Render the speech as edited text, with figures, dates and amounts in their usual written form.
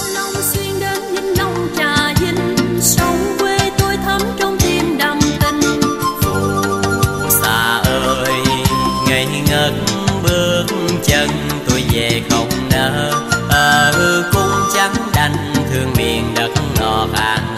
Long xuyên đến Vĩnh Long Trà Vinh, sông quê tôi thắm trong tim đậm tình. Phù sa ơi ngây ngất bước chân tôi về không nỡ, ở cũng chẳng đành thương miền đất ngọt hàng